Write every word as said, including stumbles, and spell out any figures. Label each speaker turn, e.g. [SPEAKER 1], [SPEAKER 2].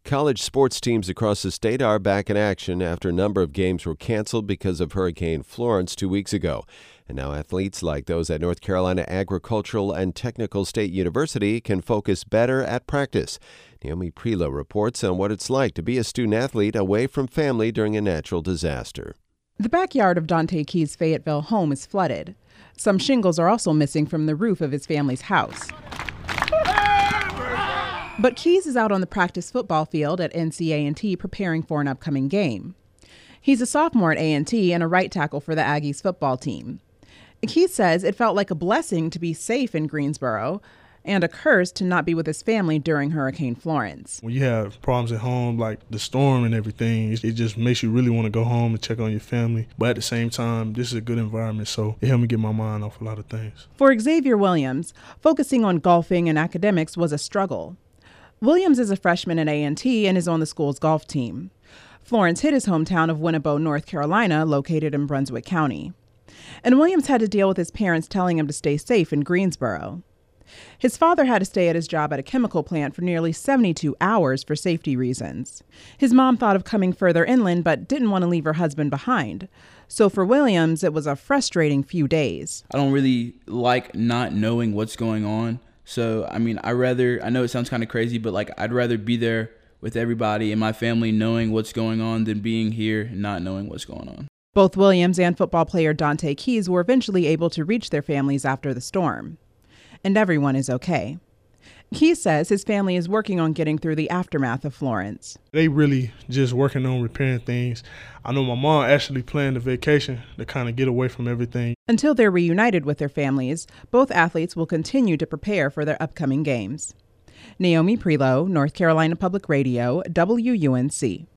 [SPEAKER 1] College sports teams across the state are back in action after a number of games were canceled because of Hurricane Florence two weeks ago. And now athletes like those at North Carolina Agricultural and Technical State University can focus better at practice. Naomi Prelow reports on what it's like to be a student athlete away from family during a natural disaster.
[SPEAKER 2] The backyard of Dante Key's Fayetteville home is flooded. Some shingles are also missing from the roof of his family's house. But Keys is out on the practice football field at N C A and T preparing for an upcoming game. He's a sophomore at A and T and a right tackle for the Aggies football team. Keys says it felt like a blessing to be safe in Greensboro and a curse to not be with his family during Hurricane Florence.
[SPEAKER 3] When you have problems at home, like the storm and everything, it just makes you really want to go home and check on your family. But at the same time, this is a good environment, so it helped me get my mind off a lot of things.
[SPEAKER 2] For Xavier Williams, focusing on golfing and academics was a struggle. Williams is a freshman at A and T and is on the school's golf team. Florence hit his hometown of Winnebago, North Carolina, located in Brunswick County. And Williams had to deal with his parents telling him to stay safe in Greensboro. His father had to stay at his job at a chemical plant for nearly seventy-two hours for safety reasons. His mom thought of coming further inland but didn't want to leave her husband behind. So for Williams, it was a frustrating few days.
[SPEAKER 4] I don't really like not knowing what's going on. So, I mean, I rather, I know it sounds kind of crazy, but like I'd rather be there with everybody and my family knowing what's going on than being here and not knowing what's going on.
[SPEAKER 2] Both Williams and football player Dante Keys were eventually able to reach their families after the storm. And everyone is okay. Keys says his family is working on getting through the aftermath of Florence.
[SPEAKER 3] They really just working on repairing things. I know my mom actually planned a vacation to kind of get away from everything.
[SPEAKER 2] Until they're reunited with their families, both athletes will continue to prepare for their upcoming games. Naomi Prelow, North Carolina Public Radio, W U N C.